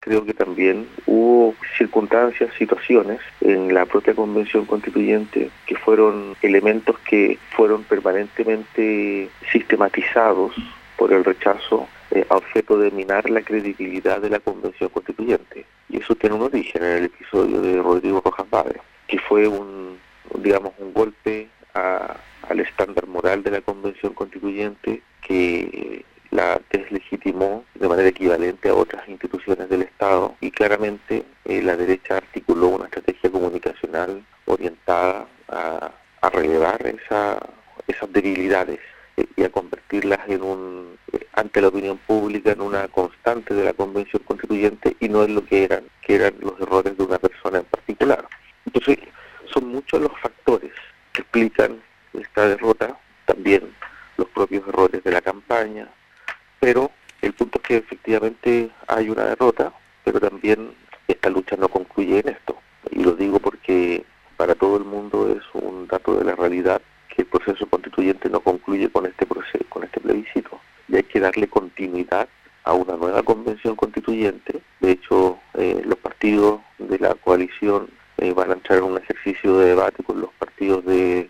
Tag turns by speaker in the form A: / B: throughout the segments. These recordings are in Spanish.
A: creo que también hubo circunstancias, situaciones en la propia Convención Constituyente que fueron elementos que fueron permanentemente sistematizados por el rechazo a objeto de minar la credibilidad de la Convención Constituyente. Y eso tiene un origen en el episodio de Rodrigo Rojas Vade, que fue un golpe al estándar moral de la Convención Constituyente, que la deslegitimó de manera equivalente a otras instituciones del Estado, y claramente la derecha articuló una estrategia comunicacional orientada a relevar esas debilidades y a convertirlas ante la opinión pública en una constante de la Convención Constituyente y no en lo que eran los errores de una persona en particular. Entonces, son muchos los factores que explican esta derrota, también los propios errores de la campaña, pero el punto es que efectivamente hay una derrota, pero también esta lucha no concluye en esto. Y lo digo porque para todo el mundo es un dato de la realidad que el proceso constituyente no concluye con este plebiscito. Y hay que darle continuidad a una nueva convención constituyente. De hecho, los partidos de la coalición van a entrar en un ejercicio de debate con los partidos de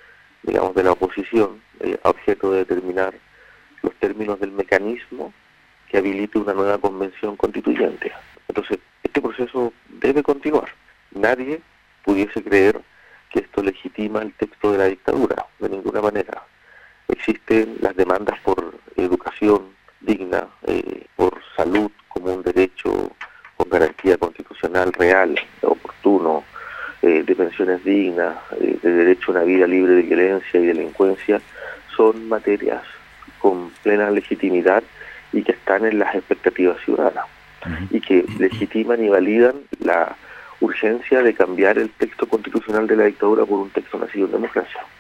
A: la oposición, a objeto de determinar los términos del mecanismo que habilite una nueva convención constituyente. Entonces, este proceso debe continuar. Nadie pudiese creer que esto legitima el texto de la dictadura, de ninguna manera. Existen las demandas por educación digna, por salud como un derecho con garantía constitucional real, oportuno, de pensiones dignas, de derecho a una vida libre de violencia y delincuencia, son materias con plena legitimidad y que están en las expectativas ciudadanas y que legitiman y validan la urgencia de cambiar el texto constitucional de la dictadura por un texto nacido en democracia.